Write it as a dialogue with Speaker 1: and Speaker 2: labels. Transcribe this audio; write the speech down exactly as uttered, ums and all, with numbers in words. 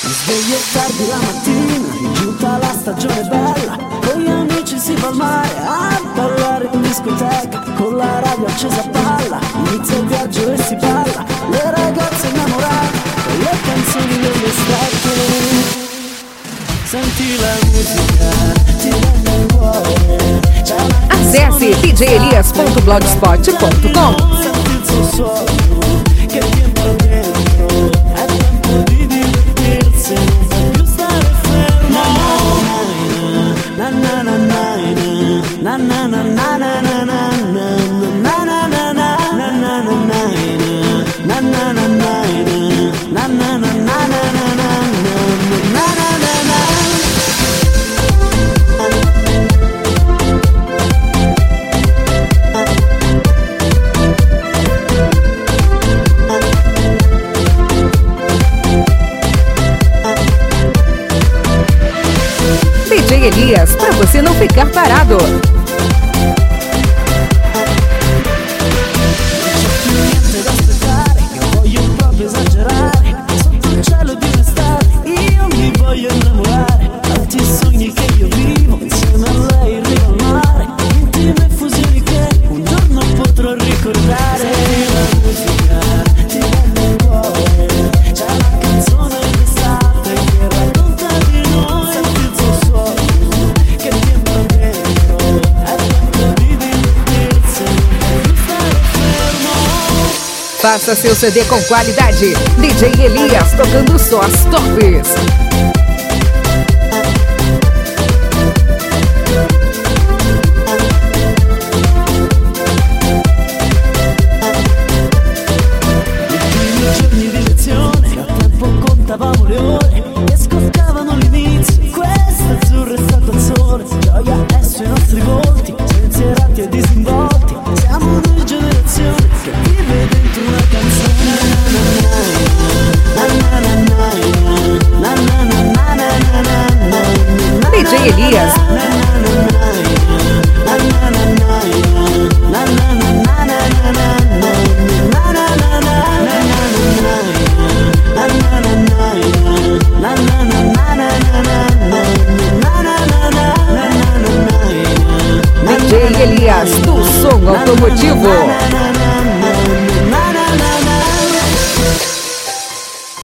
Speaker 1: Mi sveglio tardi la mattina, è giunta la stagione bella, con gli amici si va al mare a ballare in discoteca, con la radio accesa a palla, inizia il viaggio e si parla, le ragazze innamorate, con le canzoni dell'estate. Senti la musica, ti rende il cuore.
Speaker 2: Acesse d j elias ponto blogspot ponto com.
Speaker 1: Senti il suo suono che rientra dentro, è tempo di divertirsi, non puoi più stare fermo. Na na na na na na na na na na na na na na na
Speaker 2: D J Elias, pra você não ficar parado.
Speaker 1: Niente da aspettare, io voglio proprio esagerare, sotto il cielo di un'estate, io mi voglio innamorare, tanti sogni che io vivo, insieme a lei in riva al mare, intime fusioni che un giorno potrò ricordare. La musica ti rende il cuore, c'è la canzone d'estate che racconta di noi, senti il suo suono che rientra dentro, è tempo di divertirsi, non puoi più stare fermo.
Speaker 2: Faça seu C D com qualidade. D J Elias tocando só as tops.
Speaker 1: Giorni di lezione, a tempo contavamo le ore che scoccavano l'inizio. Questa azzurra è stata il sole, gioia è sui nostri volti, spensierati e disinvolti. Siamo due generazioni che vive dentro una canzone.
Speaker 2: D J Elias. D J Elias do som automotivo.